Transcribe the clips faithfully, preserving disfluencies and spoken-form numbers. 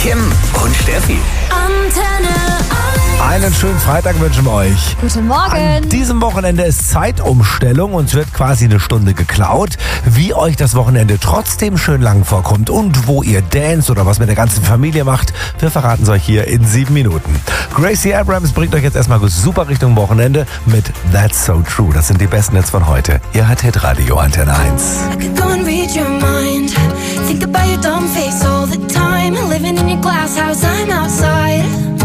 Kim und Steffi. Antenne eins. Einen schönen Freitag wünschen wir euch. Guten Morgen. An diesem Wochenende ist Zeitumstellung. Uns wird quasi eine Stunde geklaut. Wie euch das Wochenende trotzdem schön lang vorkommt und wo ihr dance oder was mit der ganzen Familie macht, wir verraten es euch hier in sieben Minuten. Gracie Abrams bringt euch jetzt erstmal super Richtung Wochenende mit That's So True. Das sind die besten Hits von heute. Ihr hört Hitradio Antenne eins. I could go and read your mind. Think about your dumb face all the time. Living in your glass house, I'm outside.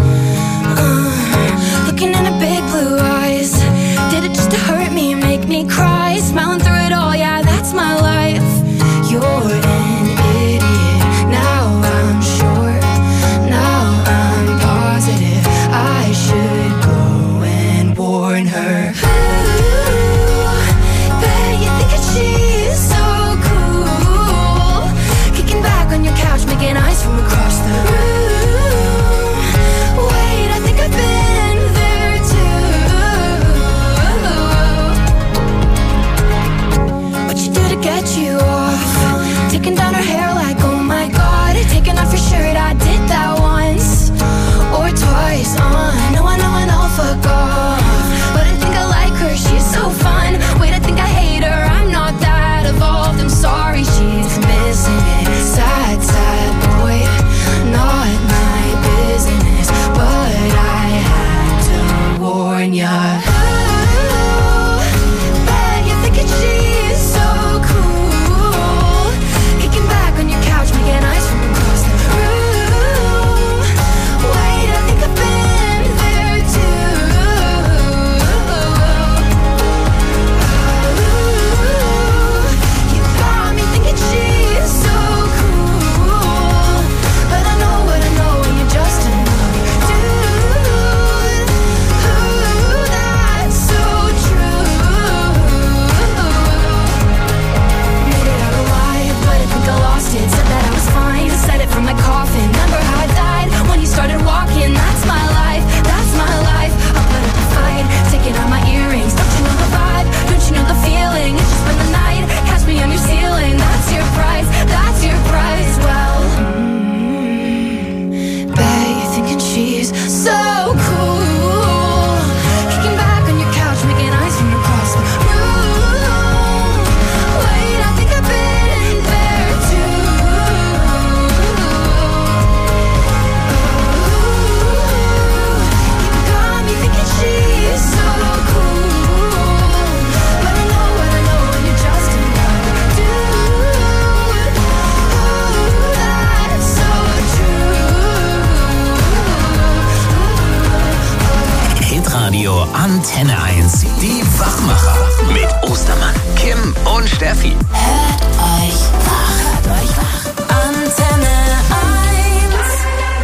Uh, looking in her big blue eyes. Did it just to hurt me, make me cry? Smiling through it all, yeah, that's my life. You're an idiot. Now I'm sure. Now I'm positive. I should go and warn her. Making eyes from across the room. Wait, I think I've been there too. What you do to get you off? Taking down her hair like, oh my god. Taking off your shirt, I did that once or twice. Uh, no, I know I know, fuck off. But I think I like her, she's so fun. Wait, I think I hate her, I'm not that evolved. I'm sorry, she's missing it. Sad, sad boy, not my business, but I had to warn ya. Oh, bet you're thinking she's so cool. Kicking back on your couch, making eyes from across the room. Wait, I think I've been there too. Oh, you got me thinking she's so cool. But I know what I know, and you're just another dude. Ooh, that's so true. Made it out alive, but I think I lost it. Said that I was fine, said it from my coffin. Remember how I died when you started walking? That's my life, that's my life. I'll put up a fight, taking out my earrings. Don't you know the vibe? Don't you know the feeling? It's just been the night, catch me on your ceiling. That's your price, that's your price. Well, mm, bet you're thinking she's so cool. Kicking back on your couch, making eyes from across the room. Wait, I think I've been there too. You got me thinking she's so cool. But I know what I know, and you're just another dude. Ooh, that's so true. Hitradio Antenne eins. Die Wachmacher mit Ostermann, Kim und Steffi. Hört euch wach. Hört euch wach. Antenne eins.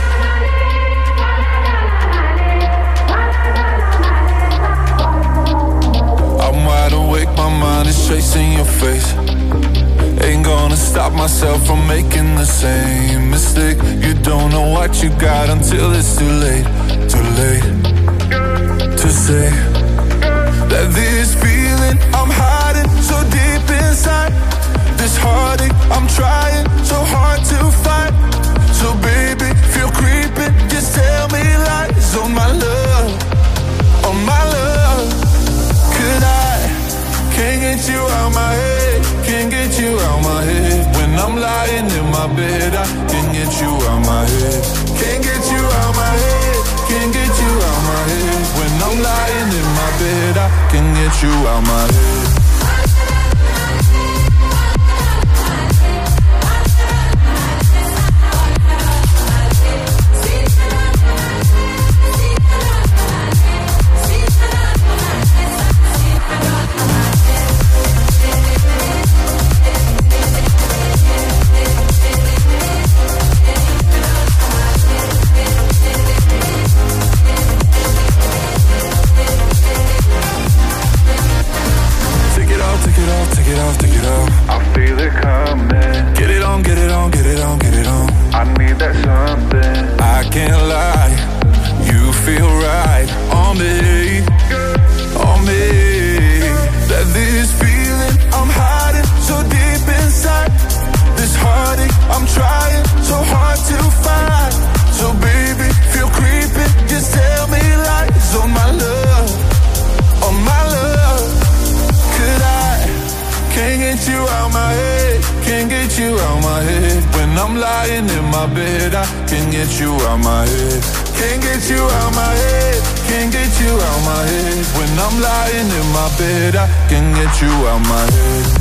I'm wide awake, my mind is chasing your face. Ain't gonna stop myself from making the same mistake. You don't know what you got until it's too late. Too late to say that this feeling I'm hiding so deep inside. This heartache I'm trying so hard to fight. So baby, feel creeping, just tell me lies on my love, on my love. Could I, can't get you out my head, can't get you out my head. When I'm lying in my bed, I can't get you out my head. Can't get you out my head, can't get you out my head. When I'm lying in my bed, I can get you out my head. I'm trying so hard to find bed, I can't get you out my head. Can't get you out my head, can't get you out my head. When I'm lying in my bed, I can't get you out my head.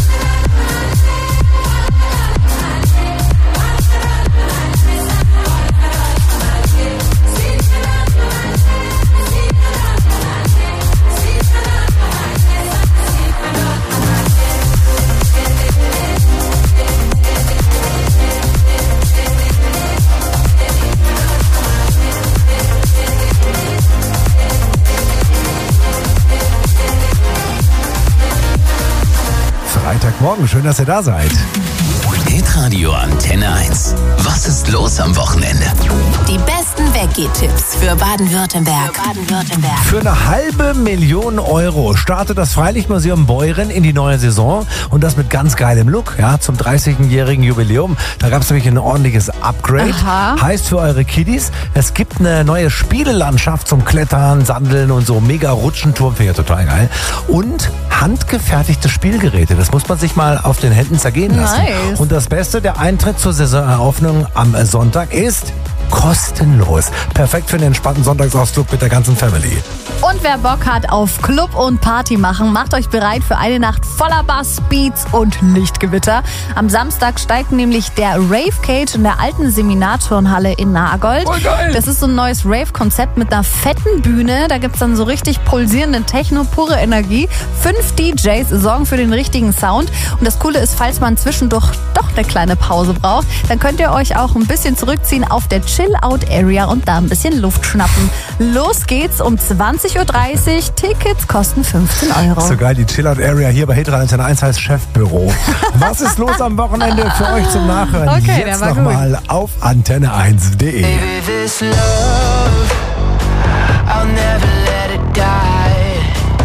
Freitagmorgen, schön, dass ihr da seid. Hitradio Antenne eins. Was ist los am Wochenende? Die besten Weggehtipps für Baden-Württemberg. Für Baden-Württemberg. Für eine halbe Million Euro startet das Freilichtmuseum Beuren in die neue Saison und das mit ganz geilem Look, ja, zum dreißigjährigen Jubiläum. Da gab es nämlich ein ordentliches Upgrade. Aha. Heißt für eure Kiddies, es gibt eine neue Spielelandschaft zum Klettern, Sandeln und so. Mega Rutschenturm, finde ich ja total geil. Und handgefertigte Spielgeräte, das muss man sich mal auf den Händen zergehen lassen. Nice. Und das Beste, der Eintritt zur Saisoneröffnung am Sonntag ist kostenlos. Perfekt für einen entspannten Sonntagsausflug mit der ganzen Family. Und wer Bock hat auf Club und Party machen, macht euch bereit für eine Nacht voller Bass, Beats und Lichtgewitter. Am Samstag steigt nämlich der Rave Cage in der alten Seminarturnhalle in Nagold. Oh, geil. Das ist so ein neues Rave-Konzept mit einer fetten Bühne. Da gibt's dann so richtig pulsierenden Techno, pure Energie. Fünf D Js sorgen für den richtigen Sound. Und das Coole ist, falls man zwischendurch doch eine kleine Pause braucht, dann könnt ihr euch auch ein bisschen zurückziehen auf der Chill-Out-Area und da ein bisschen Luft schnappen. Los geht's um zwanzig Uhr dreißig. Tickets kosten fünfzehn Euro. So geil, die Chill-Out-Area hier bei Hitradio Antenne eins heißt Chefbüro. Was ist los am Wochenende für euch zum Nachhören? Okay, Jetzt der war nochmal auf antenne eins punkt de. Baby, this love, I'll never let it die.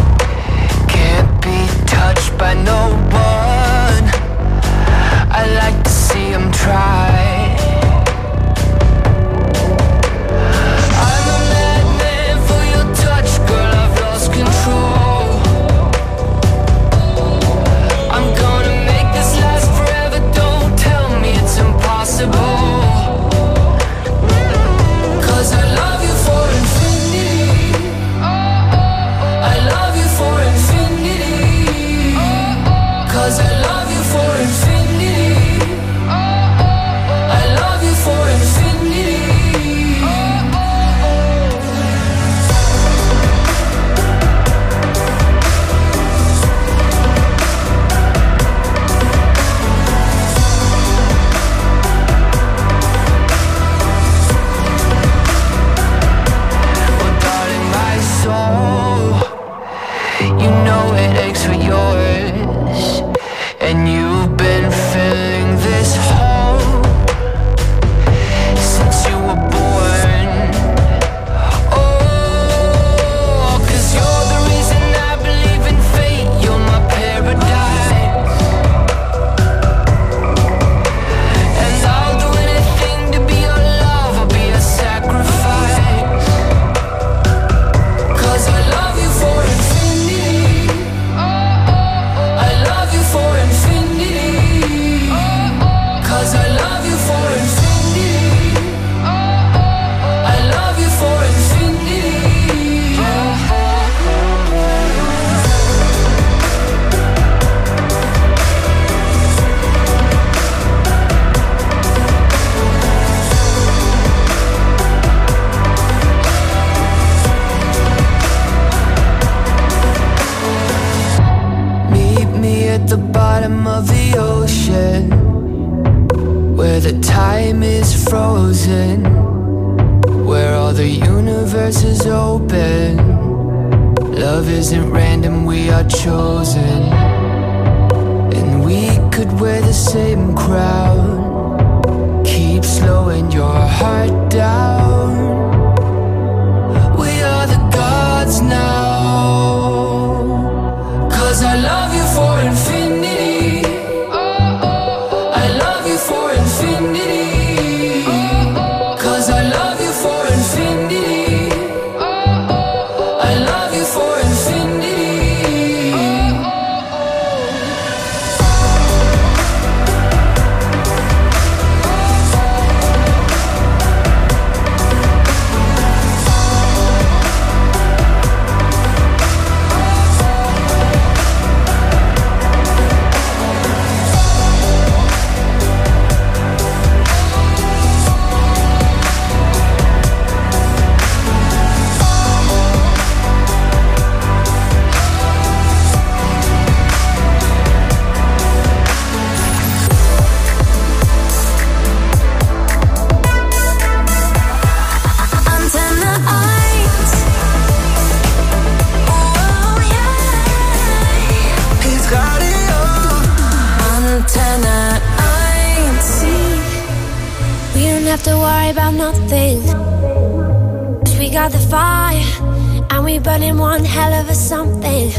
Can't be touched by no one. I like to see him try. I'm a madman for your touch, girl, I've lost control. I'm gonna make this last forever, don't tell me it's impossible. Cause I love you for infinity. I love you for infinity. Cause I love you for infinity. I love you for infinity. Well, darling, my soul, you know it aches for yours, and you've been filling this hole since you were born. Oh, 'cause you're the reason I believe in fate, you're my paradise. And I'll do anything to be your love, I'll be a sacrifice. 'Cause I love you for infinity. I love you for infinity. 'Cause I love you for infinity. I love you for infinity. Meet me at the bottom of the ocean, where the time is frozen, where all the universe is open. Love isn't random, we are chosen. And we could wear the same crown, keep slowing your heart down. We are the gods now. 'Cause I love you for infinity. I love you for infinity. 'Cause I love you for infinity. I love you for infinity. about nothing. 'Cause we got the fire, and we burning one hell of a something.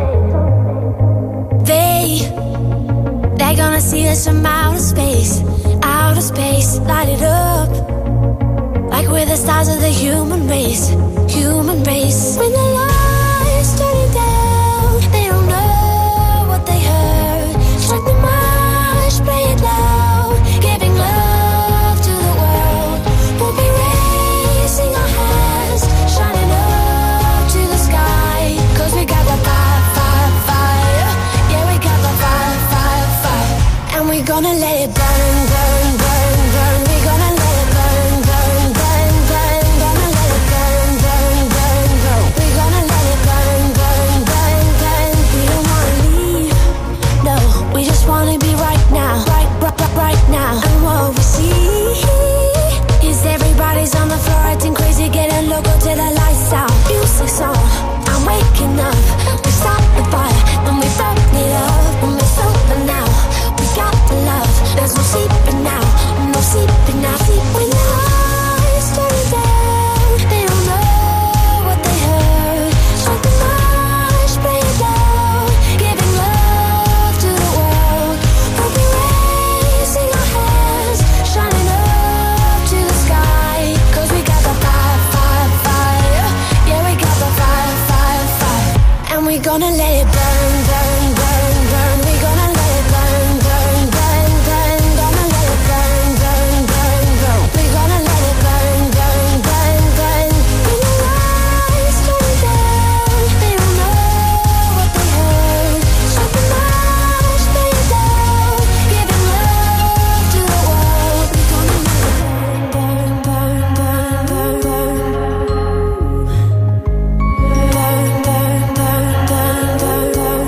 They, they're gonna see us from outer space, outer space, light it up. Like we're the stars of the human race, human race. When the lights turning down, they don't know what they heard. Strike the march, play it loud, giving love to the world. We'll be raising our hands, shining up to the sky. 'Cause we got the fire, fire, fire. Yeah, we got the fire, fire, fire. And we're gonna let it burn, burn, burn, burn. We're gonna let it burn, burn, burn, burn. Gonna let it burn, burn, burn, burn. We're gonna let it burn, burn, burn, burn. We don't wanna leave, no. We just wanna be right now, right, right, right, right now. And what we see is everybody's on the floor acting crazy, getting loco till the lights out. Music's on, I'm waking up. We stop the fire, then we burn it up. And we're sober now, we got the love. There's no sleeping now, no sleeping now. When the lights turn down, they don't know what they heard. Strike the march, play it loud, giving love to the world. We'll be raising our hands, shining up to the sky. 'Cause we got the fire, fire, fire. Yeah, we got the fire, fire, fire. And we're gonna let it burn, burn, burn, burn. We're gonna let it burn, burn, burn, burn. Gonna let it burn, burn, burn, burn. We're gonna let it burn, burn, burn, burn. When the lights turn down, they don't know what they heard. Strike the march, play it loud, giving love to the world. We're gonna let it burn, burn, burn, burn, burn, burn, burn, burn, burn, burn, burn.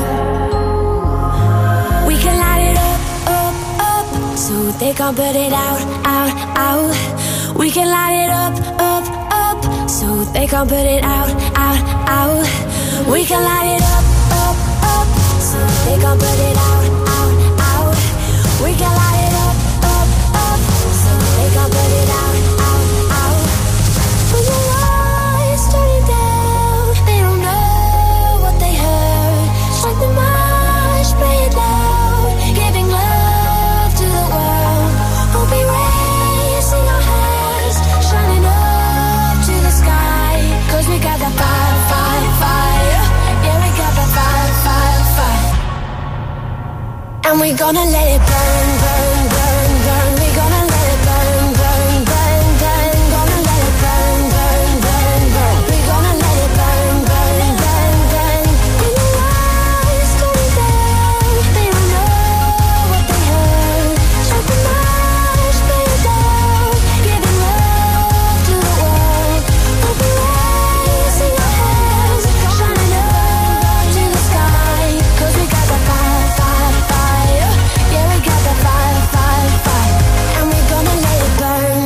We can light it up, up, up, so they can't put it out, out, out. We can light it up, up, up, so they can't put it out, out, out. We can light it up, up, up, so they can't put it out, out, out. We can light it up, up, up, so they can't put it out, out, out. When the lights turning down, they don't know what they heard. Strike the march, play it loud, giving love to the world. We'll be raising our hands, shining up to the sky. 'Cause we got the fire, fire, fire. Yeah, we got the fire, fire, fire. And we're gonna let it burn, burn, burn, burn. We're gonna let it burn, burn, burn, burn. Gonna let it burn, burn, burn, burn. We're gonna let it burn, burn, burn, burn. When the lights turn down, they don't know what they heard. Strike the march, play it loud, giving love to the world. We'll be raising our hands, shining up to the sky. 'Cause we got the fire, fire, fire. Yeah, we got the fire, fire, fire. And we're gonna let it burn.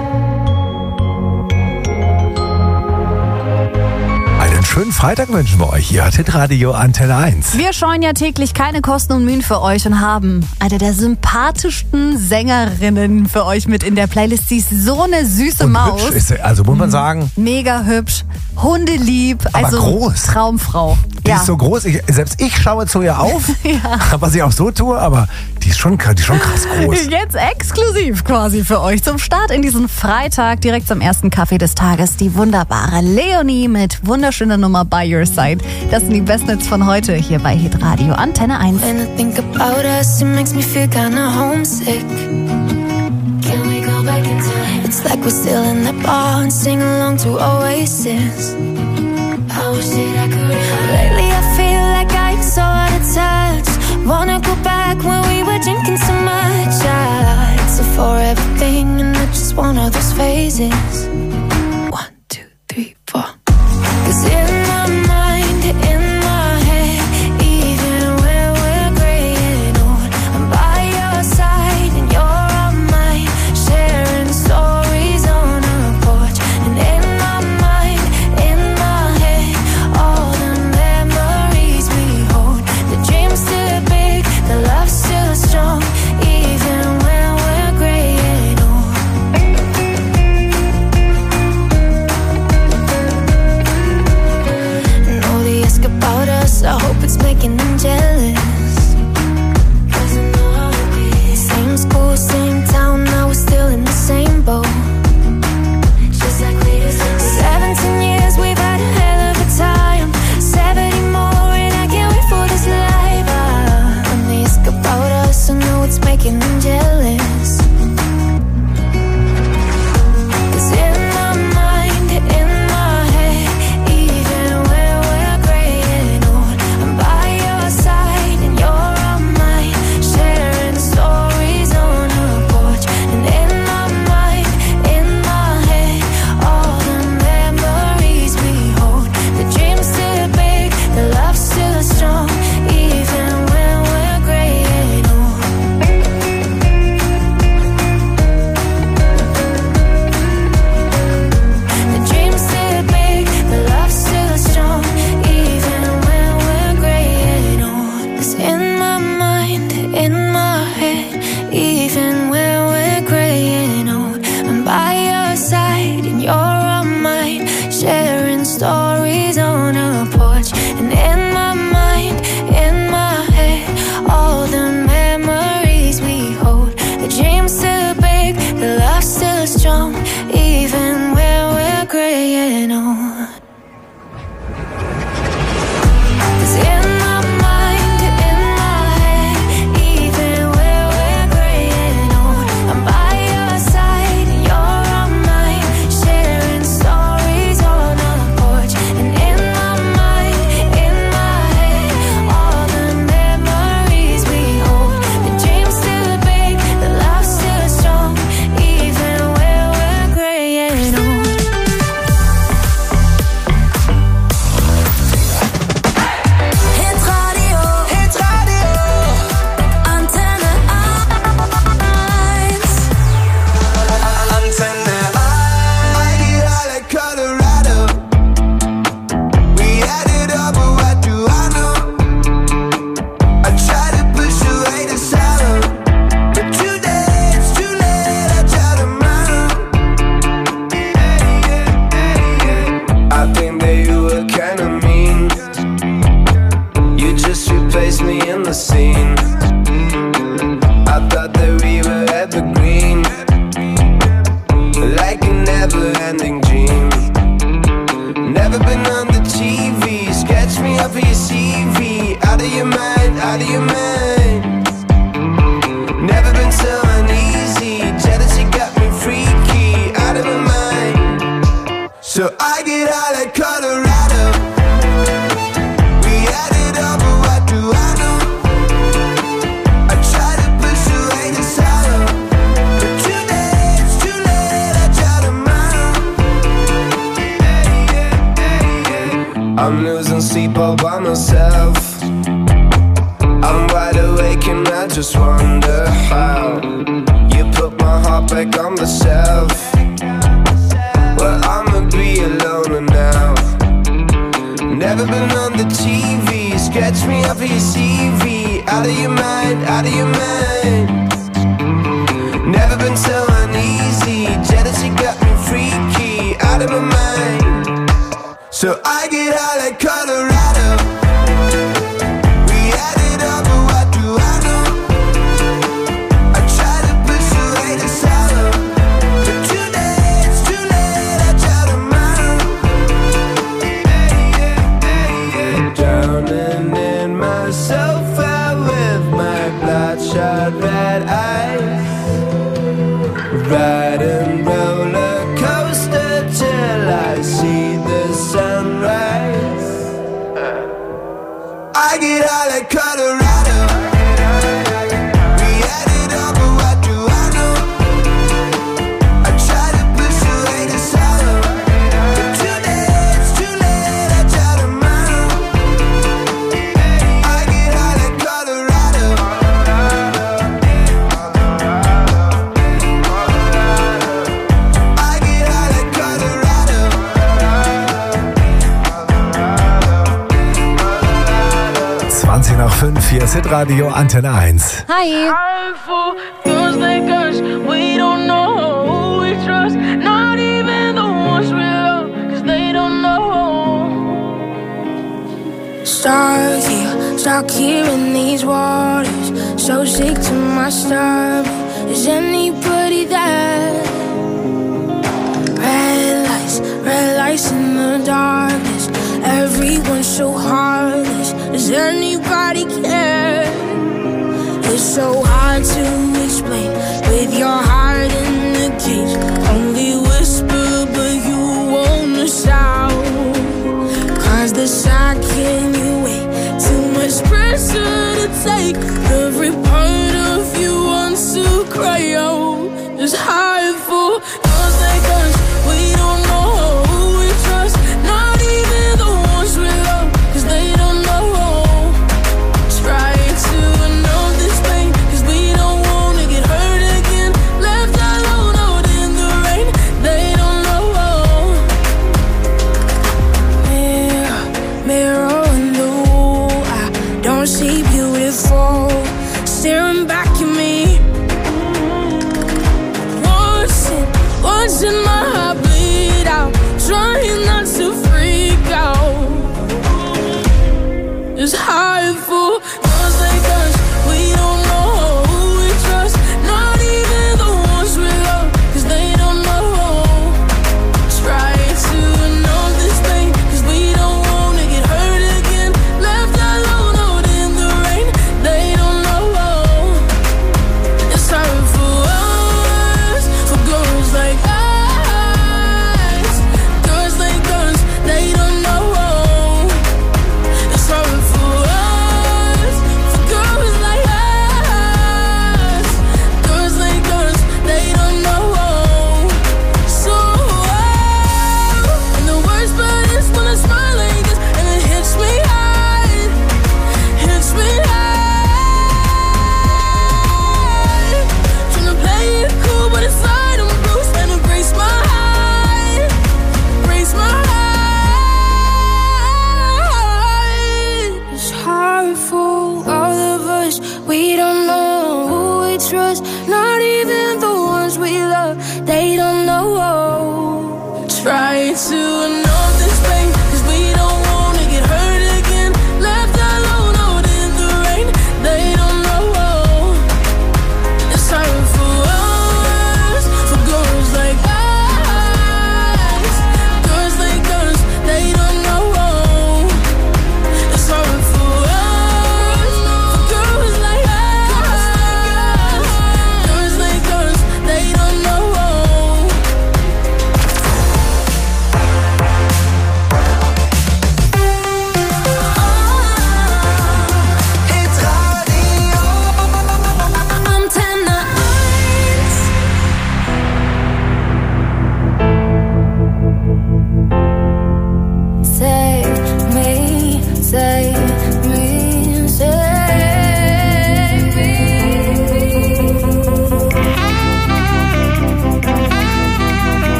Einen schönen Freitag wünschen wir euch. Hier hat Hitradio Antenne eins. Wir scheuen ja täglich keine Kosten und Mühen für euch und haben eine der sympathischsten Sängerinnen für euch mit in der Playlist. Sie ist so eine süße Und Maus. hübsch ist sie, also muss man sagen, Mega hübsch, hundelieb, Aber also groß. Traumfrau. die Ja. ist so groß. Ich, selbst ich schaue zu ihr auf, Ja. was ich auch so tue, aber die ist schon, die ist schon krass groß. Jetzt exklusiv quasi für euch zum Start in diesen Freitag, direkt zum ersten Kaffee des Tages, die wunderbare Leonie mit wunderschöner Nummer By Your Side. Das sind die Bestnets von heute hier bei Hitradio Antenne eins. When I think about us, it makes me feel kinda homesick. Can we go back in time? It's like we're still in the bar and sing along to Oasis. I wish that I could. Lately I feel like I'm so out of touch. Wanna go back when we were drinking so much. I except for everything and it's just one of those phases. One, two, three, four. 'Cause in my mind, in my head, even when we're graying old, I'm by your side and you're on mine, sharing stories on a porch. And in my mind, in my head, all the memories we hold. The dream's still big, the love's still strong, even when we're graying old. even where we're graying old. I'm losing sleep all by myself. I'm wide awake and I just wonder how you put my heart back on the shelf. Well, I'ma be alone now. Never been on the T V. Sketch me up for your C V. Out of your mind, out of your mind. Never been so uneasy. Jealousy got me freaky. Out of my mind. So I get out like Colorado. We added up, but what do I know? I try to push away the sorrow, but today it's too late. I try tomorrow. Drowning in myself out with my bloodshot red eyes, riding roller coaster till I see the sunrise. I get out like Colorado. We added up, but what do I know? I try to push away the sorrow, but today it's too late. I try tomorrow. I get out like Colorado. I get out like Colorado. zwanzig nach fünf, hier ist Hitradio Antenne eins. Hi. Feels like us, we don't know who we trust. Not even the ones we love, cause they don't know. Stuck here, stuck here in these waters. So sick to my stomach. Is anybody there? Red lights, red lights in the darkness. Everyone's so heartless. Does anybody care? It's so hard to explain with your heart in the cage. Only whisper, but you won't shout. Cause the second you wait, too much pressure to take. Every part of you wants to cry out. It's hard for girls like us. We don't know who we trust. Not even the ones we love, cause they don't know. Try to know this pain, cause we don't want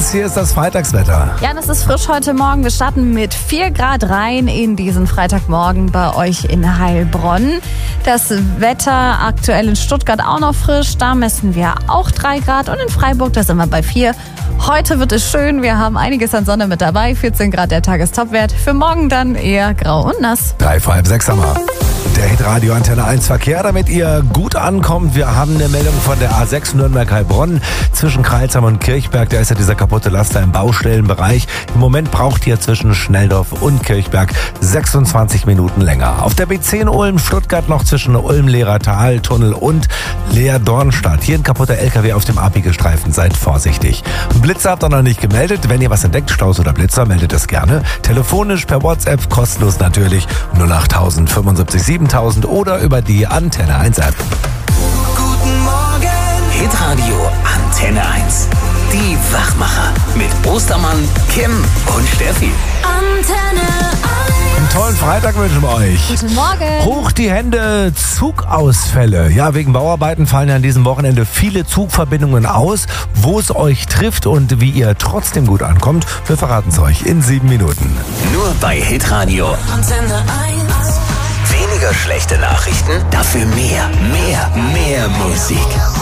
eins, hier ist das Freitagswetter. Ja, das ist frisch heute Morgen. Wir starten mit vier Grad rein in diesen Freitagmorgen bei euch in Heilbronn. Das Wetter aktuell in Stuttgart auch noch frisch. Da messen wir auch drei Grad. Und in Freiburg, da sind wir bei vier. Heute wird es schön. Wir haben einiges an Sonne mit dabei. vierzehn Grad der Tagestopwert. Für morgen dann eher grau und nass. Drei vor halb sechs haben wir. Der Hitradio Antenne eins Verkehr, damit ihr gut ankommt. Wir haben eine Meldung von der A sechs Nürnberg-Heilbronn zwischen Kreilsheim und Kirchberg. Da ist ja dieser kaputte Laster im Baustellenbereich. Im Moment braucht ihr zwischen Schnelldorf und Kirchberg sechsundzwanzig Minuten länger. Auf der B zehn Ulm-Stuttgart noch zwischen Ulm-Lehrertal, Tunnel und Leer-Dornstadt. Hier ein kaputter L K W auf dem Abbiegelstreifen. Seid vorsichtig. Blitzer habt ihr noch nicht gemeldet. Wenn ihr was entdeckt, Staus oder Blitzer, meldet es gerne. Telefonisch, per WhatsApp, kostenlos natürlich. null acht tausend fünfundsiebzig siebentausend oder über die Antenne eins App. Guten Morgen. Hitradio Antenne eins. Die Wachmacher mit Ostermann, Kim und Steffi. Antenne Einen tollen Freitag wünschen wir euch. Guten Morgen. Hoch die Hände, Zugausfälle. Ja, wegen Bauarbeiten fallen ja an diesem Wochenende viele Zugverbindungen aus. Wo es euch trifft und wie ihr trotzdem gut ankommt, wir verraten es euch in sieben Minuten. Nur bei Hitradio. Antenne eins. Weniger schlechte Nachrichten, dafür mehr, mehr, mehr Musik.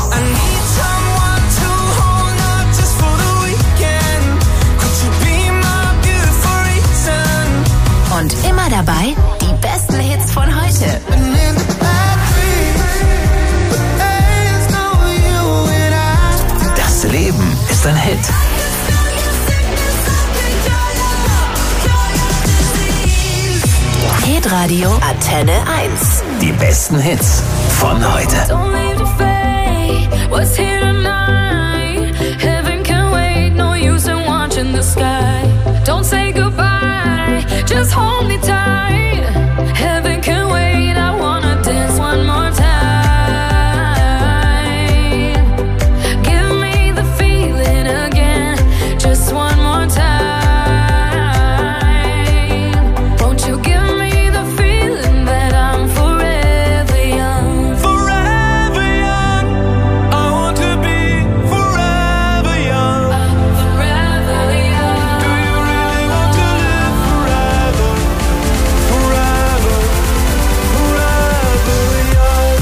Und immer dabei die besten Hits von heute. Das Leben ist ein Hit. Hitradio Antenne eins. Die besten Hits von heute. Don't leave the fate, what's here tonight? Heaven can wait, no use in watching the sky. Don't say goodbye, just hold me tight. Heaven can wait, I wanna dance one more time. Give me the feeling again, just one more time. Won't you give me the feeling that I'm forever young? Forever young. I want to be forever young. Forever young. Do you really want to live forever? Forever, forever young.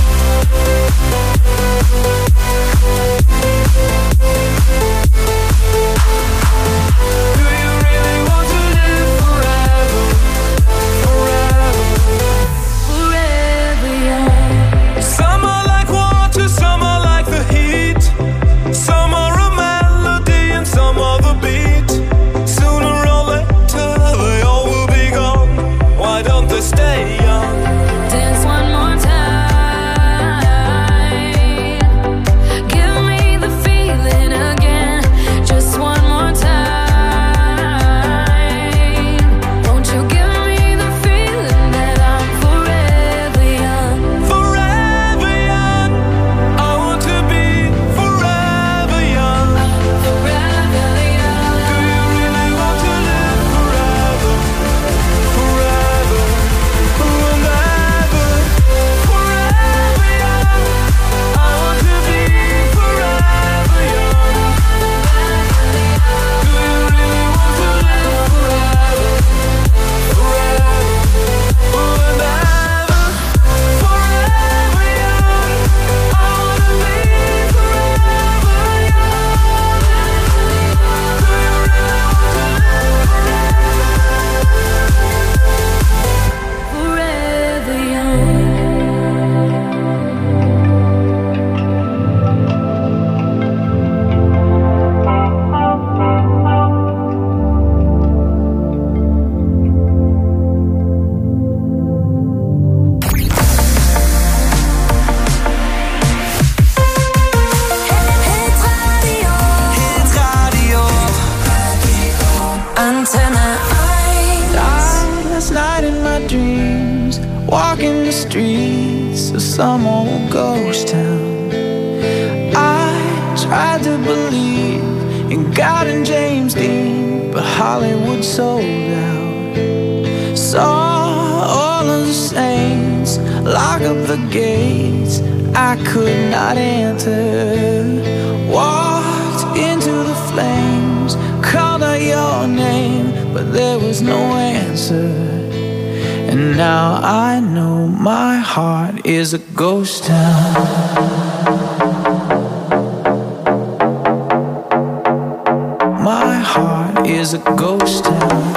Do you really want to live forever? Forever. Forever young. Some are like water, some are like the heat. Some are a melody and some are the beat. Sooner or later they all will be gone. Why don't they stay young? Dance one more time. Give me the feeling again, just one more time. Won't you give me the feeling that I'm forever young? Forever young. I want to be forever young. Forever young. Do you really want to live forever? Forever and ever. Forever young. I want to be forever young. Do you really want to live forever? Forever and ever. Forever young. I want to be forever young. Do you really want to live Forever young. Antenne eins. Last night in my dreams, walking the streets of some old ghost town. I tried to believe in God and James Dean, but Hollywood sold out. Saw all of the saints lock up the gates I could not enter. Walked into the flames your name, but there was no answer. And now I know my heart is a ghost town. My heart is a ghost town.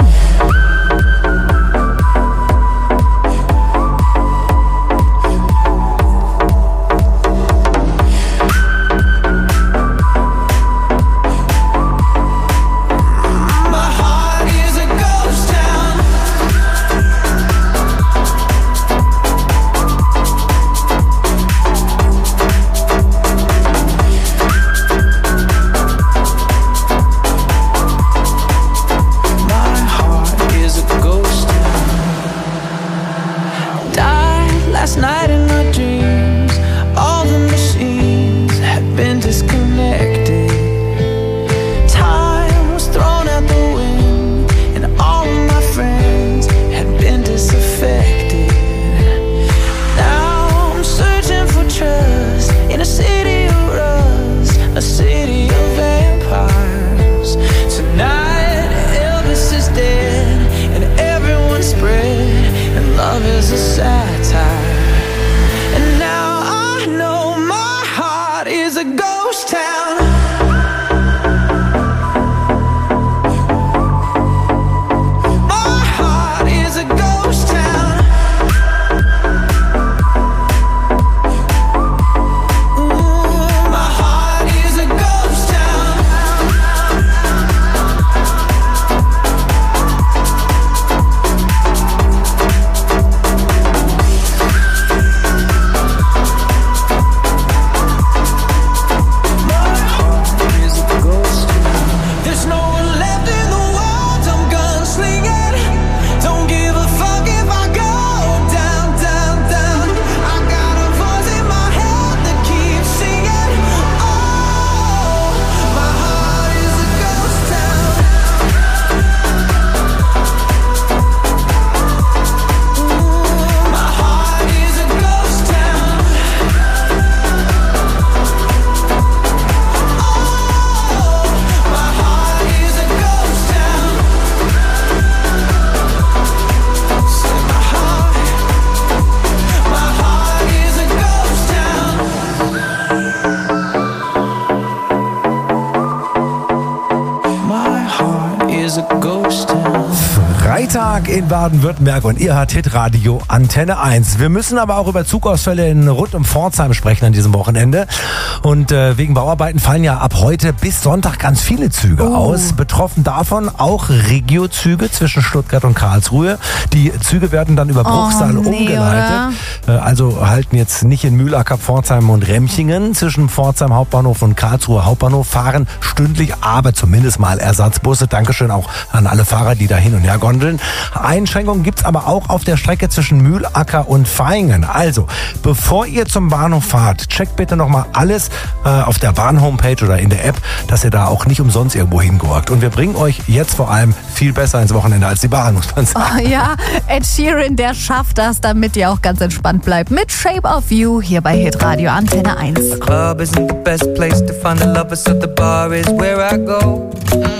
Freitag in Baden-Württemberg und ihr hört Hitradio Antenne eins. Wir müssen aber auch über Zugausfälle in rund um Pforzheim sprechen an diesem Wochenende. Und äh, wegen Bauarbeiten fallen ja ab heute bis Sonntag ganz viele Züge oh. aus. Betroffen davon auch Regio-Züge zwischen Stuttgart und Karlsruhe. Die Züge werden dann über Bruchsal oh, nee, umgeleitet. Äh, also halten jetzt nicht in Mühlacker, Pforzheim und Remchingen. Zwischen Pforzheim Hauptbahnhof und Karlsruhe Hauptbahnhof fahren stündlich, aber zumindest mal Ersatzbusse. Dankeschön auch an alle Fahrer, die da hin und her gondeln. Einschränkungen gibt's aber auch auf der Strecke zwischen Mühlacker und Vaihingen. Also, bevor ihr zum Bahnhof fahrt, checkt bitte nochmal alles äh, auf der Bahn-Homepage oder in der App, dass ihr da auch nicht umsonst irgendwo hingurkt. Und wir bringen euch jetzt vor allem viel besser ins Wochenende als die Bahn, muss man sagen. Oh, ja, Ed Sheeran, der schafft das, damit ihr auch ganz entspannt bleibt. Mit Shape of You hier bei Hitradio Antenne eins. The club isn't the best place to find the lovers, so the bar is where I go.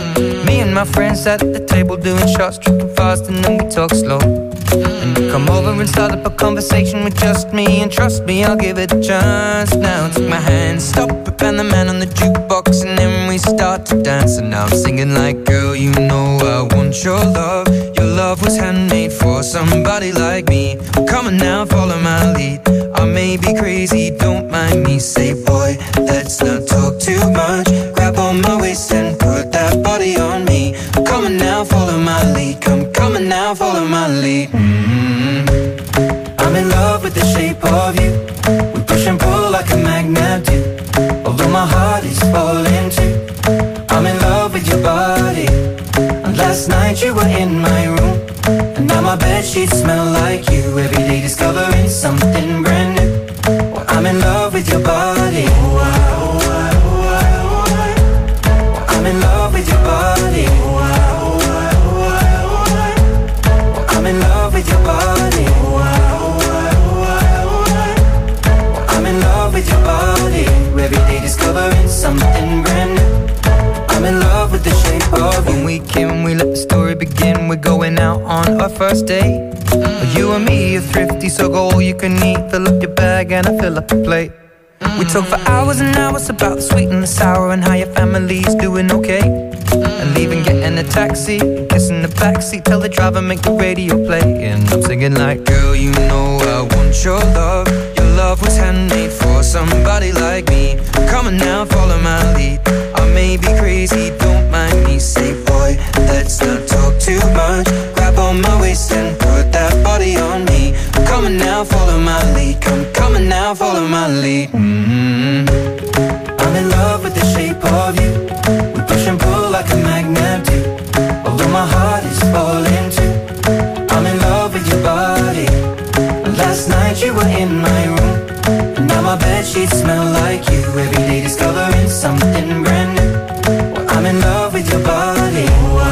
Me and my friends at the table doing shots, tripping fast and then we talk slow. And you come over and start up a conversation with just me, and trust me, I'll give it a chance. Now take my hand, stop it, and the man on the jukebox, and then we start to dance. And now I'm singing like, girl, you know I want your love. Your love was handmade for somebody like me. Come on now, follow my lead. I may be crazy, don't mind me. Say, boy, let's not talk too much. Grab on my waist and put that body on me. Come on now, follow my lead. Come, come on now, follow my lead. Mm-hmm. I'm in love with the shape of you. We push and pull like a magnet do. Although my heart is falling too. I'm in love with your body. And last night you were in my room, and now my bedsheets smell like you. Every day discovering something brand new. Well, I'm in love with your body. Oh, I, oh, I, oh, I, oh, I. Well, I'm in love with your body. Oh, I, oh, I, oh, I, oh, I. Well, I'm in love with your body. Oh, I, oh, I, oh, I, oh, I. Well, I'm in love with your body. Every day discovering something brand new. I'm in love with the shape of you. When we we came and we let the story begin. We're going out on our first date. You and me are thrifty, so go all you can eat. Fill up your bag and I fill up your plate. We talk for hours and hours about the sweet and the sour and how your family's doing okay. And leaving, getting a taxi, kissing the backseat, tell the driver make the radio play. And I'm singing like, girl, you know I want your love. Your love was handmade for somebody like me. Come on now, follow my lead. I may be crazy, don't mind me. Say, boy, let's not talk too much. Grab on my waist and put that body on me. Come on now, follow my lead. Come, come on now, follow my lead. Mm-hmm. I'm in love with the shape of you. We push and pull like a magnet do. Although my heart is falling too. I'm in love with your body. Last night you were in my room, and now my bedsheets smell like you. Every day discovering something brand new. Well, I'm in love with your body.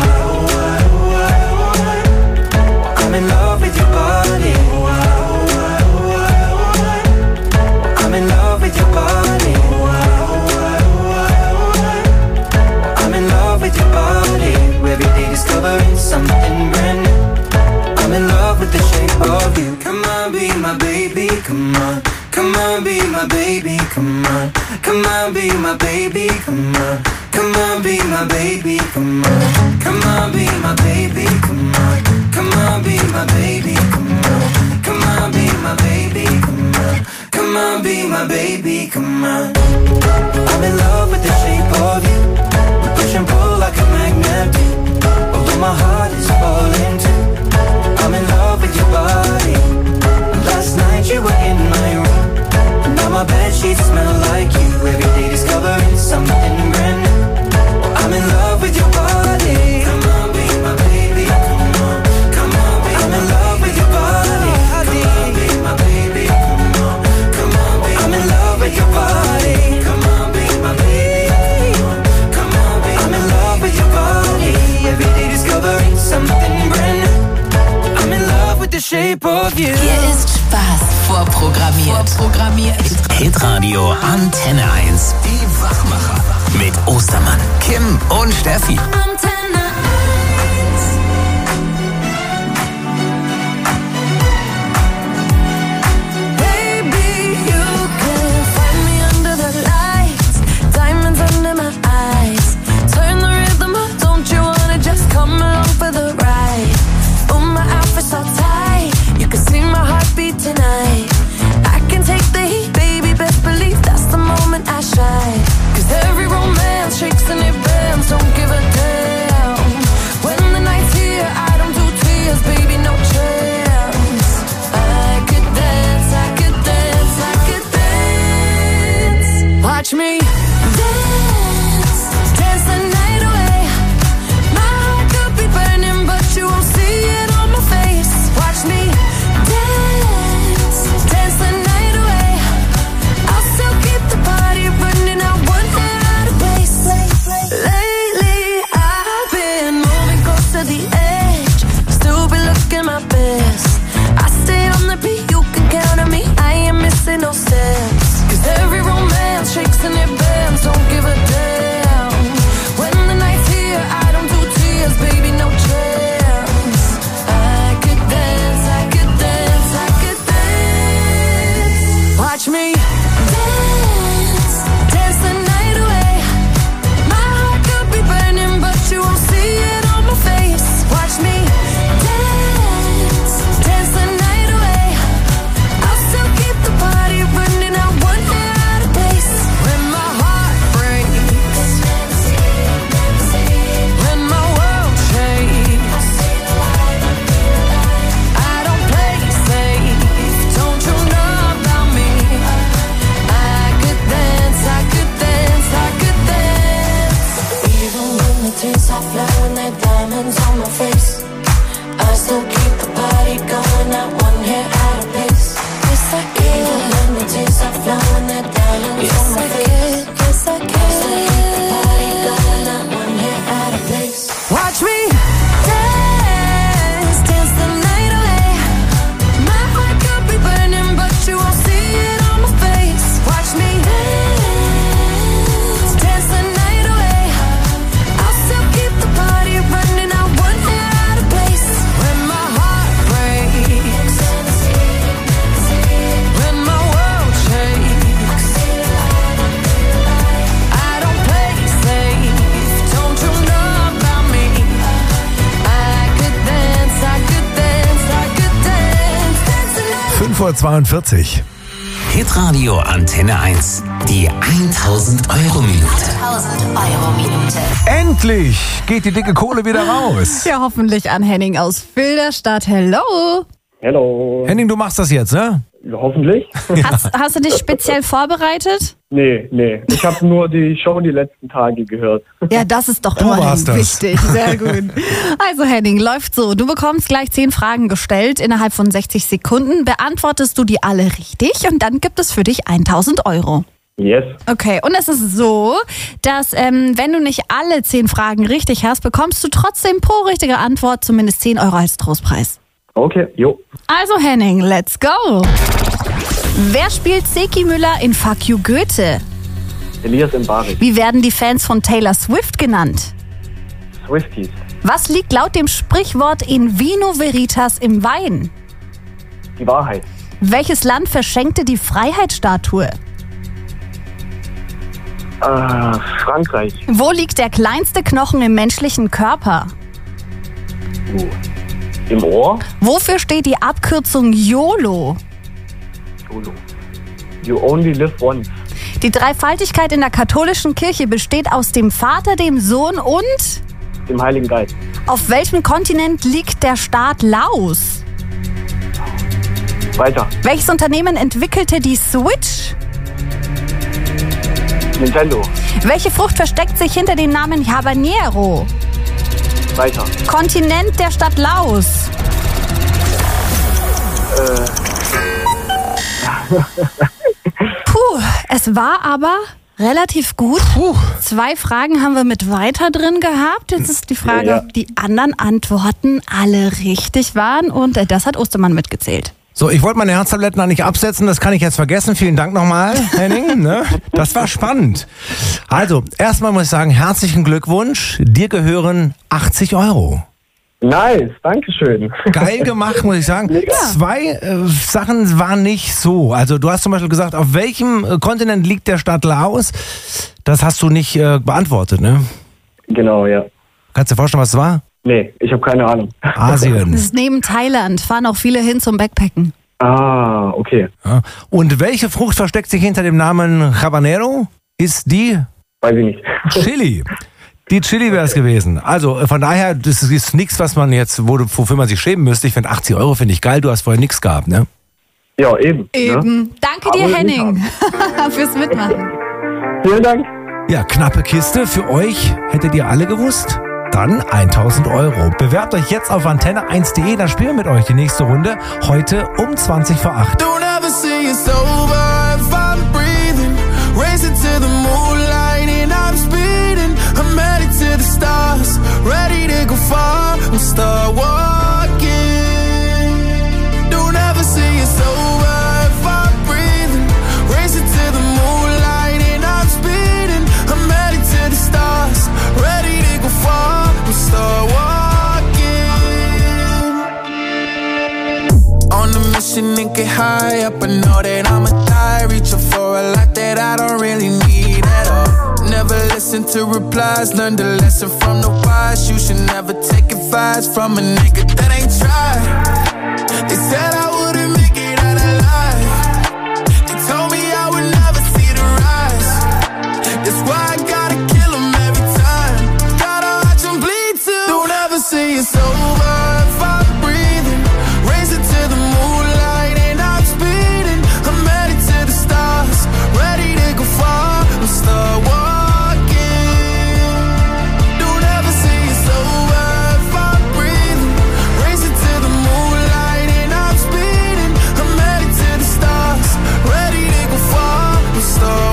I'm in love with your body. I'm in love with your body. I'm in love with your body. Every day discovering something brand new. I'm in love with the shape of you. Come on, be my baby, come on. Come on, be my baby, come on. Come on, be my baby, come on. Come on, be my baby, come on. Come on, be my baby, come on. Come on, be my baby, come on. Come on, be my baby, come on. Come on, be my baby, come on. I'm in love with the shape of you. We push and pull like a magnet do. Although my heart is falling too. I'm in love with your body. Last night you were in my room, and now my bedsheets smell like you. Every day discovering something brand new. I'm in love with your body. Come on, be my baby. Come on, come on, be I'm in love with your body. Come on, be my baby. Come on, come on, be I'm in love with your body. Come on, be my baby. Come on, be I'm in love with your body. Every day discovering something brand new. I'm in love with the shape of you. Hier ist Spaß vorprogrammiert. Vorprogrammiert. Hitradio Antenne eins. Die Wachmacher. Mit Ostermann, Kim und Steffi. Antenne eins. Baby, you can find me under the lights. Diamonds under my eyes. Turn the rhythm up, don't you wanna just come along for the ride? Oh, my outfit's so tight, you can see my heartbeat tonight. I can take the heat, baby, best believe that's the moment I shine. Cause every romance shakes and it bends, don't give a damn. When the night's here, I don't do tears, baby, no chance. I could dance, I could dance, I could dance. Watch me dance, dance the night away. My heart could be burning, but you won't see it on my face. Watch me dance, dance the night away. I'll still keep the party running, I want it out of place. Lately I've been moving close to the edge, still be looking my best. I stay on the beat, you can count on me, I ain't missing no steps. Cause every romance shakes and it bends, don't give a damn. When the night's here, I don't do tears, baby, no chance. I could dance, I could dance, I could dance. Watch me dance, dance the night away. My heart could be burning, but you won't see it on my face. Watch me dance, dance the night away. I'll still keep the party running, I want it out of place. When my heart breaks, when my world shakes, I don't play safe, don't you know about me? I could dance, I could dance, I could dance. Even when the tears stop flowing, they're diamonds on my face, I still keep the party going, not one hair out of place. Yes, I can. Even when the tears stop flowing, they're diamonds on my face. Yes, I can. I still keep the party going, not one hair out of place. Watch me dance, dance the night away. My heart could be burning, but you won't see it on my face. Watch me dance, dance the night away. I'll still keep the party running. Uhr zweiundvierzig. Hitradio Antenne eins. Die tausend Euro Minute. tausend Euro Minute. Endlich geht die dicke Kohle wieder raus. Ja, hoffentlich an Henning aus Filderstadt. Hello. Hello. Henning, du machst das jetzt, ne? Ja, hoffentlich. Hast, hast du dich speziell vorbereitet? Nee, nee. Ich habe nur die Show die letzten Tage gehört. Ja, das ist doch Du immerhin warst das. wichtig. Sehr gut. Also Henning, läuft so. Du bekommst gleich zehn Fragen gestellt. Innerhalb von sechzig Sekunden beantwortest du die alle richtig und dann gibt es für dich tausend Euro. Yes. Okay, und es ist so, dass ähm, wenn du nicht alle zehn Fragen richtig hast, bekommst du trotzdem pro richtige Antwort zumindest zehn Euro als Trostpreis. Okay, jo. Also Henning, let's go. Wer spielt Seki Müller in Fuck You Goethe? Elias Mbari. Wie werden die Fans von Taylor Swift genannt? Swifties. Was liegt laut dem Sprichwort in vino veritas im Wein? Die Wahrheit. Welches Land verschenkte die Freiheitsstatue? Äh, Frankreich. Wo liegt der kleinste Knochen im menschlichen Körper? Uh. Im Ohr. Wofür steht die Abkürzung YOLO? YOLO. You only live once. Die Dreifaltigkeit in der katholischen Kirche besteht aus dem Vater, dem Sohn und... Dem Heiligen Geist. Auf welchem Kontinent liegt der Staat Laos? Weiter. Welches Unternehmen entwickelte die Switch? Nintendo. Welche Frucht versteckt sich hinter dem Namen Habanero? Weiter. Kontinent der Stadt Laos. Äh. Puh, es war aber relativ gut. Puh. Zwei Fragen haben wir mit weiter drin gehabt. Jetzt ist die Frage, Ja, ja. ob die anderen Antworten alle richtig waren. Und äh, das hat Ostermann mitgezählt. So, ich wollte meine Herztabletten noch nicht absetzen, das kann ich jetzt vergessen. Vielen Dank nochmal, Henning. Ne? Das war spannend. Also, erstmal muss ich sagen, herzlichen Glückwunsch. Dir gehören achtzig Euro. Nice, danke schön. Geil gemacht, muss ich sagen. Zwei äh, Sachen waren nicht so. Also du hast zum Beispiel gesagt, auf welchem äh, Kontinent liegt der Staat Laos? Das hast du nicht äh, beantwortet, ne? Genau, ja. Kannst du dir vorstellen, was es war? Nee, ich habe keine Ahnung. Das Asien. ist neben Thailand. Fahren auch viele hin zum Backpacken. Ah, okay. Ja. Und welche Frucht versteckt sich hinter dem Namen Habanero? Ist die Weiß ich nicht. Chili. Die Chili wäre es gewesen. Also äh, von daher, das ist nichts, was man jetzt, wo, wofür man sich schämen müsste. Ich finde achtzig Euro finde ich geil. Du hast vorher nichts gehabt, ne? Ja, eben. Eben. Ne? Danke Aber dir, nicht Henning, fürs Mitmachen. Vielen Dank. Ja, knappe Kiste für euch. Hättet ihr alle gewusst? Dann tausend Euro. Bewerbt euch jetzt auf antenne eins punkt de, dann spielen wir mit euch die nächste Runde. Heute um zwanzig vor acht. Don't ever say it's over if I'm breathing. Racing to the moonlight and I'm speeding. I'm headed to the stars, ready to go far. I'm start walking. Don't ever say it's over if I'm breathing. Racing to the moonlight and I'm speeding. I'm headed to the stars, ready to go far. I'm start walking. On a mission and get high up, I know that I'ma die. Reaching for a lot that I don't really need at all. Never listen to replies, learn the lesson from the wise. You should never take advice from a nigga that ain't tried. They said I wouldn't make it out alive. They told me I would never see the rise. That's why I gotta kill 'em every time. Gotta watch 'em bleed too. Don't ever say it's over if I'm breathing. Racing to the moonlight and I'm speeding. I'm headed to the stars, ready to go far. I'm start walking. Don't ever say it's over if I'm breathing. Racing to the moonlight and I'm speeding. I'm headed to the stars, ready to go far. I'm start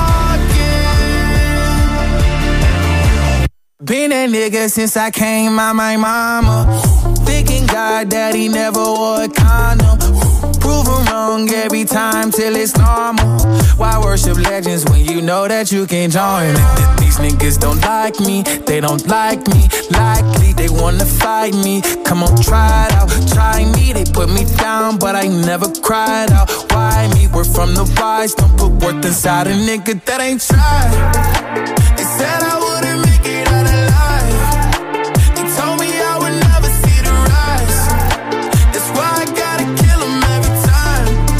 walking. Been that nigga since I came out my mama. Thinking God that he never wore a condom. Prove him wrong every time till it's normal. Why worship legends when you know that you can join? These niggas don't like me, they don't like me. Likely they wanna fight me. Come on, try it out, try me. They put me down, but I never cried out. Why me? We're from the wise. Don't put worth inside a nigga that ain't tried. They said I wouldn't make it out alive. They told me I would never see the rise. That's why I gotta kill 'em every time.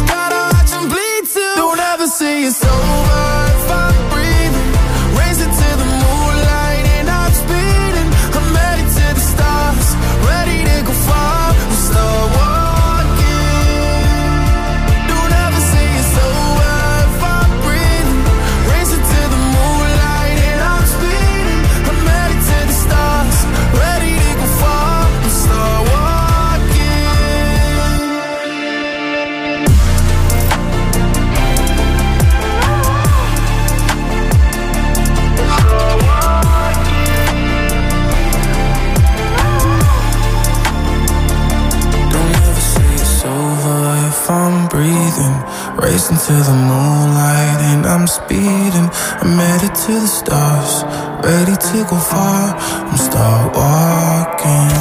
beating. I'm headed to the stars, ready to go far and start walking.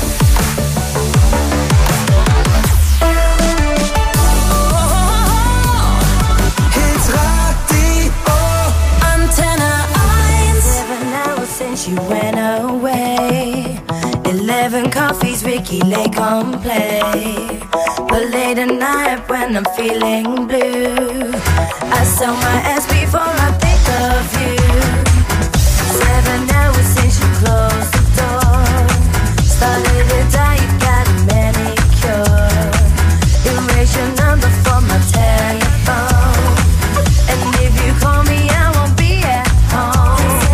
You went away. Eleven coffees, Ricky Lake on play. But late at night when I'm feeling blue, I sell my ass before I think of you. Seven hours since you closed the door. Started to die, you got a manicure. Erase your number from my telephone. And if you call me, I won't be at home.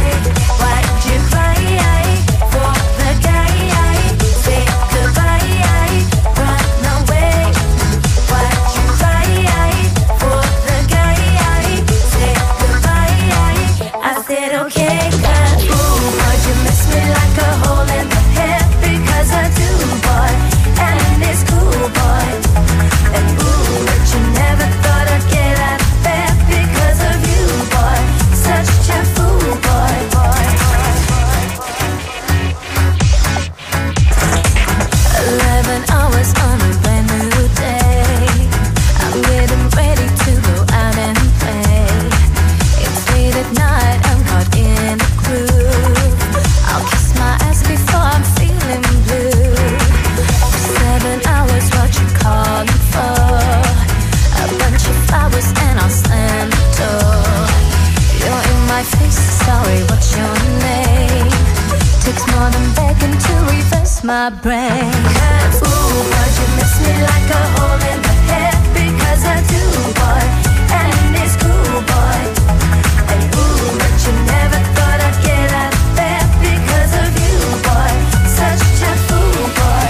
My brain. Ooh, but you miss me like a hole in the head because I do, boy, and it's cool, boy. And ooh, but you never thought I'd get out of bed because of you, boy. Such a fool, boy.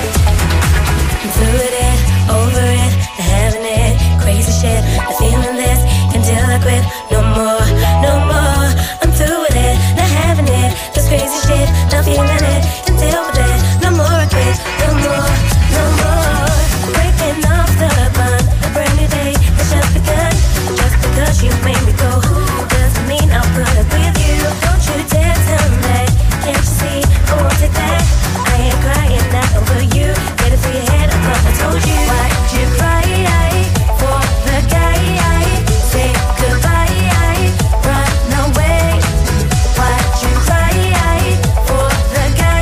I'm through with it, over it, the having it, crazy shit, the feeling this until I quit. No more, no more. I'm through with it, not having it, this crazy shit, not feeling it until we're dead. No more. No more, no more. Breaking off the bond. A brand new day has just begun. Just because you made me go doesn't mean I'll put up with you. Don't you dare tell me that. Can't you see I won't take that? I ain't crying not over you. Get it through your head, I thought I told you. Why'd you cry for the guy? Say goodbye, run away. Why'd you cry for the guy?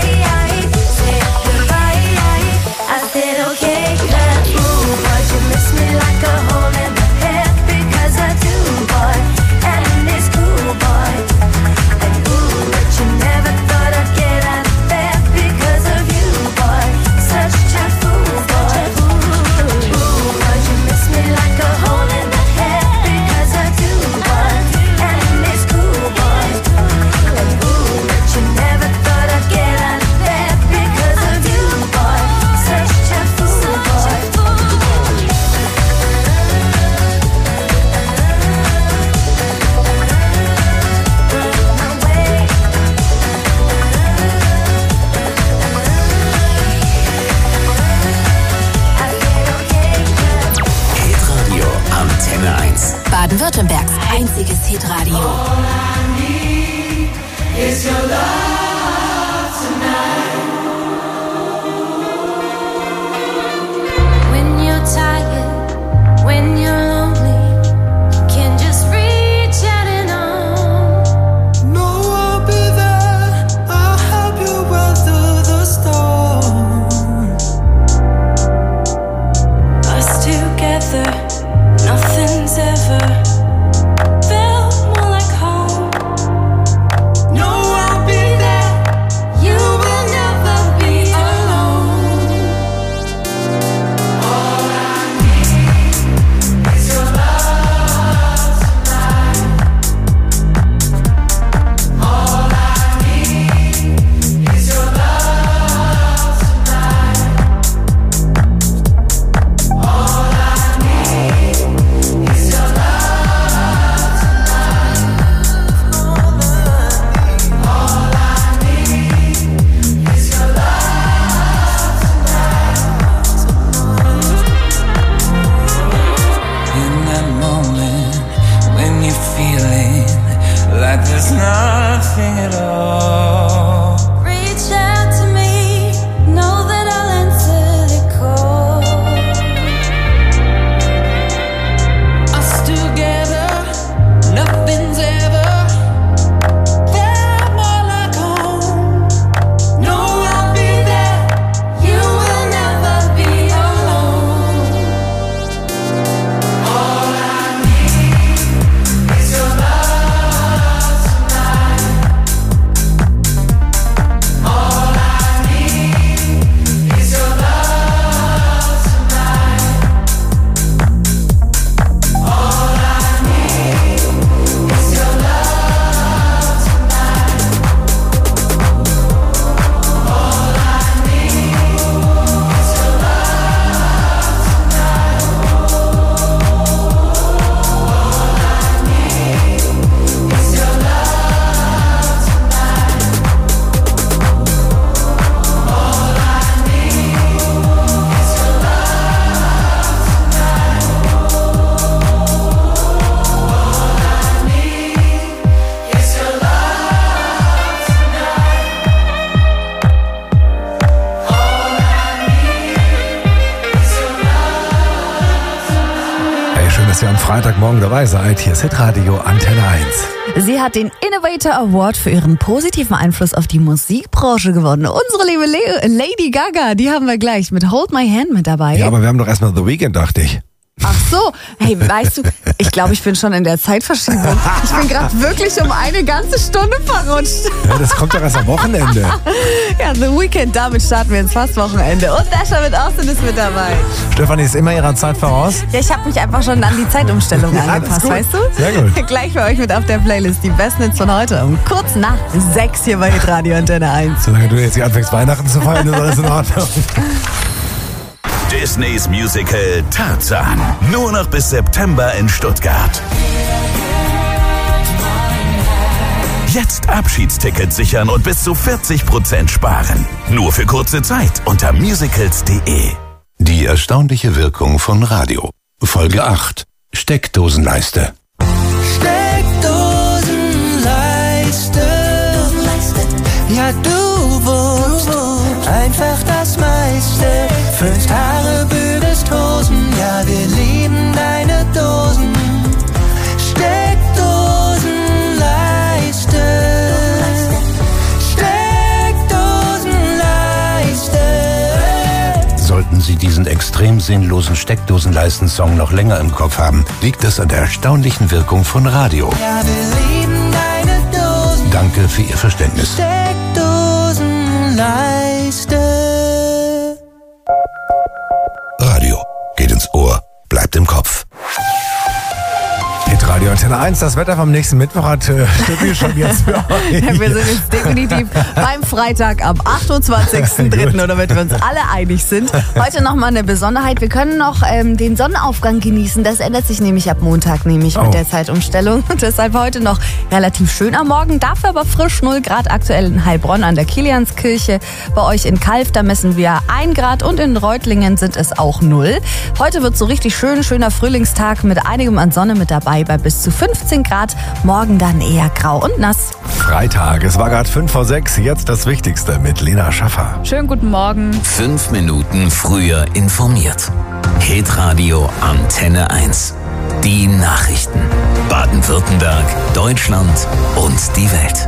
I said okay, cut. Ooh, but you miss me like a hole in the head because I do, boy, and it's cool, boy. And ooh, but you never thought I'd get out of bed because of you, boy. Such a fool, boy. Ooh, but you miss me like a hole in the head because I do, boy, and it's cool, boy. And ooh, but you never thought I'd get out of bed because of you, boy. Such a fool, boy. Hitradio Antenne eins. Baden-Württembergs einziges Hitradio. All I need is your love tonight. When you're tired, when you're lonely, you can just reach out and on. No, I'll be there. I'll help you weather the storm. Us together, nothing's ever felt more like home. No, I'll be there. ihr am Freitagmorgen dabei seid. Hier ist Hitradio Antenne eins. Sie hat den Innovator Award für ihren positiven Einfluss auf die Musikbranche gewonnen. Unsere liebe Le- Lady Gaga, die haben wir gleich mit Hold My Hand mit dabei. Ja, aber wir haben doch erstmal The Weeknd, dachte ich. Ach so, hey, weißt du, ich glaube, ich bin schon in der Zeitverschiebung. Ich bin gerade wirklich um eine ganze Stunde verrutscht. Ja, das kommt doch erst am Wochenende. Ja, The Weeknd, damit starten wir ins Fast-Wochenende. Und Dasher mit Austin ist mit dabei. Stefanie ist immer ihrer Zeit voraus. Ja, ich habe mich einfach schon an die Zeitumstellung Ja, angepasst, das ist gut. weißt du? Sehr gut. Gleich für euch mit auf der Playlist die besten Hits von heute um kurz nach sechs hier bei Hitradio Antenne eins. Solange du jetzt hier anfängst, Weihnachten zu feiern, ist alles in Ordnung. Disneys Musical Tarzan. Nur noch bis September in Stuttgart. Jetzt Abschiedstickets sichern und bis zu vierzig Prozent sparen. Nur für kurze Zeit unter musicals punkt de. Die erstaunliche Wirkung von Radio. Folge acht. Steckdosenleiste. Steckdosenleiste. Ja, du wohnst einfach das meiste. Föhnst Haare, bügelst Hosen. Ja, wir lieben deine Dosen. Steckdosenleiste. Steckdosenleiste. Sollten Sie diesen extrem sinnlosen Steckdosenleisten-Song noch länger im Kopf haben, liegt es an der erstaunlichen Wirkung von Radio. Ja, wir lieben deine Dosen. Danke für Ihr Verständnis. Steckdosenleiste. Radio geht ins Ohr, bleibt im Kopf. Hitradio Antenne eins, das Wetter vom nächsten Mittwoch hat äh, Steffi schon jetzt für euch. Ja, wir sind jetzt definitiv beim Freitag am achtundzwanzigsten dritten oder damit wir uns alle einig sind. Heute nochmal eine Besonderheit. Wir können noch ähm, den Sonnenaufgang genießen. Das ändert sich nämlich ab Montag, nämlich Oh. mit der Zeitumstellung. Und deshalb heute noch relativ schön am Morgen. Dafür aber frisch, null Grad aktuell in Heilbronn an der Kilianskirche. Bei euch in Kalf, da messen wir ein Grad und in Reutlingen sind es auch null. Heute wird so richtig schön, schöner Frühlingstag mit einigem an Sonne mit dabei bei bis zu fünfzehn Grad. Morgen dann eher grau und nass. Freitag, es war gerade fünf vor sechs, jetzt das Wichtigste mit Lena Schaffer. Schönen guten Morgen. Fünf Minuten früher informiert. Hitradio Antenne eins. Die Nachrichten. Baden-Württemberg, Deutschland und die Welt.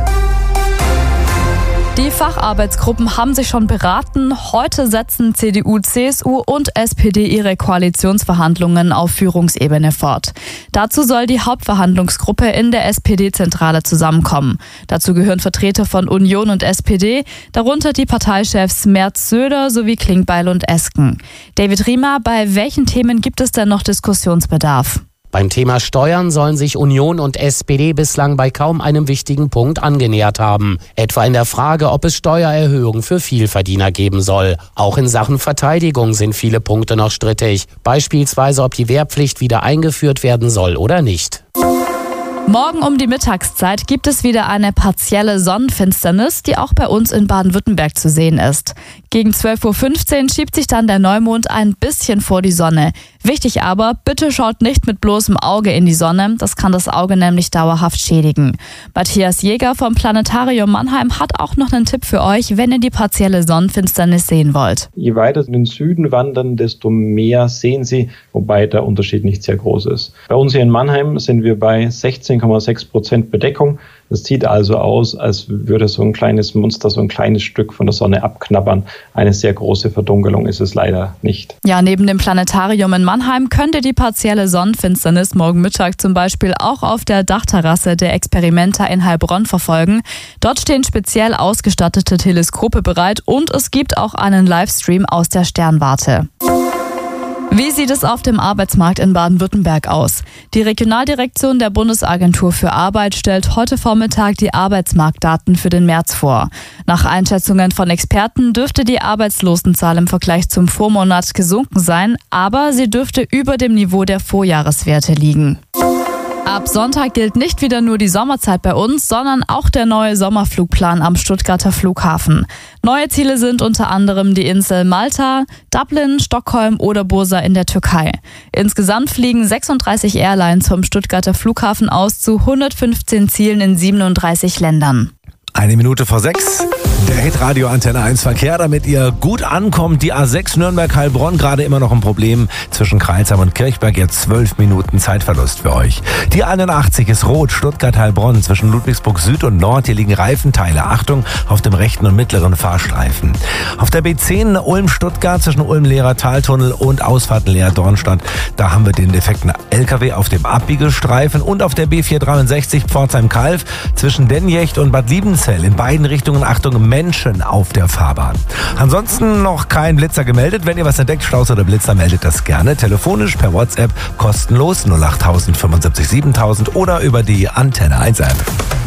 Die Facharbeitsgruppen haben sich schon beraten. Heute setzen C D U, C S U und S P D ihre Koalitionsverhandlungen auf Führungsebene fort. Dazu soll die Hauptverhandlungsgruppe in der S P D-Zentrale zusammenkommen. Dazu gehören Vertreter von Union und S P D, darunter die Parteichefs Merz, Söder sowie Klingbeil und Esken. David Riemer, bei welchen Themen gibt es denn noch Diskussionsbedarf? Beim Thema Steuern sollen sich Union und S P D bislang bei kaum einem wichtigen Punkt angenähert haben. Etwa in der Frage, ob es Steuererhöhungen für Vielverdiener geben soll. Auch in Sachen Verteidigung sind viele Punkte noch strittig. Beispielsweise, ob die Wehrpflicht wieder eingeführt werden soll oder nicht. Morgen um die Mittagszeit gibt es wieder eine partielle Sonnenfinsternis, die auch bei uns in Baden-Württemberg zu sehen ist. Gegen zwölf Uhr fünfzehn schiebt sich dann der Neumond ein bisschen vor die Sonne. Wichtig aber, bitte schaut nicht mit bloßem Auge in die Sonne, das kann das Auge nämlich dauerhaft schädigen. Matthias Jäger vom Planetarium Mannheim hat auch noch einen Tipp für euch, wenn ihr die partielle Sonnenfinsternis sehen wollt. Je weiter in den Süden wandern, desto mehr sehen Sie, wobei der Unterschied nicht sehr groß ist. Bei uns hier in Mannheim sind wir bei sechzehn Komma sechs Prozent Bedeckung. Das sieht also aus, als würde so ein kleines Monster so ein kleines Stück von der Sonne abknabbern. Eine sehr große Verdunkelung ist es leider nicht. Ja, neben dem Planetarium in Mannheim könnt ihr die partielle Sonnenfinsternis morgen Mittag zum Beispiel auch auf der Dachterrasse der Experimenta in Heilbronn verfolgen. Dort stehen speziell ausgestattete Teleskope bereit und es gibt auch einen Livestream aus der Sternwarte. Wie sieht es auf dem Arbeitsmarkt in Baden-Württemberg aus? Die Regionaldirektion der Bundesagentur für Arbeit stellt heute Vormittag die Arbeitsmarktdaten für den März vor. Nach Einschätzungen von Experten dürfte die Arbeitslosenzahl im Vergleich zum Vormonat gesunken sein, aber sie dürfte über dem Niveau der Vorjahreswerte liegen. Ab Sonntag gilt nicht wieder nur die Sommerzeit bei uns, sondern auch der neue Sommerflugplan am Stuttgarter Flughafen. Neue Ziele sind unter anderem die Insel Malta, Dublin, Stockholm oder Bursa in der Türkei. Insgesamt fliegen sechsunddreißig Airlines vom Stuttgarter Flughafen aus zu hundertfünfzehn Zielen in siebenunddreißig Ländern. Eine Minute vor sechs. Der Hitradio Antenne eins Verkehr, damit ihr gut ankommt. Die A sechs Nürnberg-Heilbronn, gerade immer noch ein Problem zwischen Kreilsheim und Kirchberg. Jetzt zwölf Minuten Zeitverlust für euch. Die einundachtzig ist rot, Stuttgart-Heilbronn zwischen Ludwigsburg Süd und Nord. Hier liegen Reifenteile. Achtung auf dem rechten und mittleren Fahrstreifen. Auf der B zehn Ulm-Stuttgart zwischen Ulm-Lehrer-Taltunnel und Ausfahrt Leer-Dornstadt. Da haben wir den defekten L K W auf dem Abbiegestreifen. Und auf der B vierhundertdreiundsechzig Pforzheim-Kalf zwischen Denjecht und Bad Liebenzell. In beiden Richtungen Achtung, Menschen auf der Fahrbahn. Ansonsten noch kein Blitzer gemeldet. Wenn ihr was entdeckt, Staus oder Blitzer, meldet das gerne. Telefonisch per WhatsApp kostenlos null acht tausend fünfundsiebzig siebentausend oder über die Antenne eins App.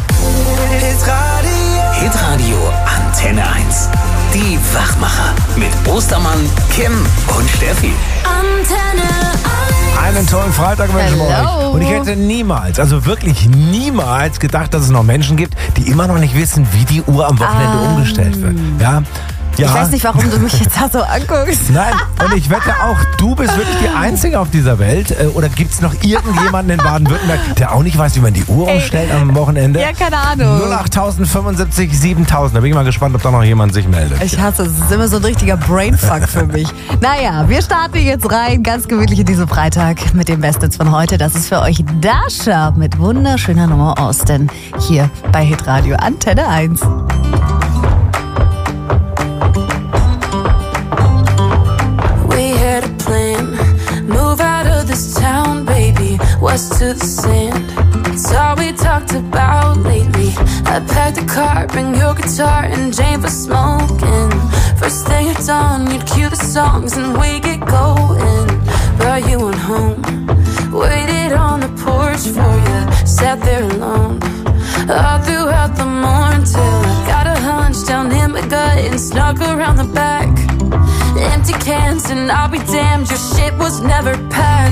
Hitradio Antenne eins. Die Wachmacher mit Ostermann, Kim und Steffi. Antenne Einen tollen Freitag wünschen wir euch. Und ich hätte niemals, also wirklich niemals gedacht, dass es noch Menschen gibt, die immer noch nicht wissen, wie die Uhr am Wochenende Um. umgestellt wird. Ja. Ja. Ich weiß nicht, warum du mich jetzt da so anguckst. Nein, und ich wette auch, du bist wirklich die Einzige auf dieser Welt. Äh, Oder gibt es noch irgendjemanden in Baden-Württemberg, der auch nicht weiß, wie man die Uhr umstellt am Wochenende? Ja, keine Ahnung. null acht tausend fünfundsiebzig siebentausend. Da bin ich mal gespannt, ob da noch jemand sich meldet. Ich hasse es. Es ist immer so ein richtiger Brainfuck für mich. Naja, wir starten jetzt rein, ganz gemütlich in diesen Freitag mit dem Bestens von heute. Das ist für euch Dasha mit wunderschöner Nummer Austin hier bei Hitradio Antenne eins. Move out of this town, baby, west to the sand. It's all we talked about lately. I packed the car, bring your guitar and Jane for smoking. First thing at dawn, you'd cue the songs and we get going. Brought you on home, waited on the porch for you, sat there alone. All throughout the morning till I got a hunch down in my gut and snuck around the back. Empty cans and I'll be damned, your shit was never packed.